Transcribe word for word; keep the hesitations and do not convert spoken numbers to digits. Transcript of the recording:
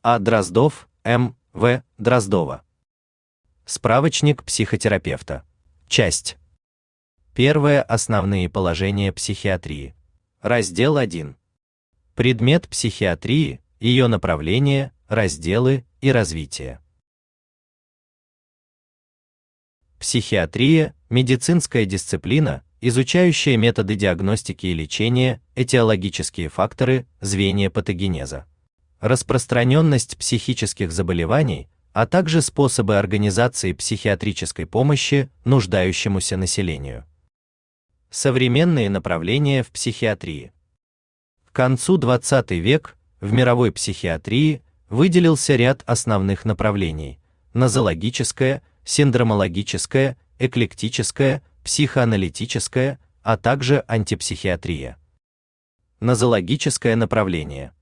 А. Дроздов, М. В. Дроздова. Справочник психотерапевта. Часть первая. Основные положения психиатрии. Раздел один. Предмет психиатрии, ее направления, разделы и развитие. Психиатрия – медицинская дисциплина, изучающая методы диагностики и лечения, этиологические факторы, звенья патогенеза, распространенность психических заболеваний, а также способы организации психиатрической помощи нуждающемуся населению. Современные направления в психиатрии. К концу двадцатого века в мировой психиатрии выделился ряд основных направлений: нозологическая, синдромологическая, эклектическая, психоаналитическая, а также антипсихиатрия. Нозологическое направление.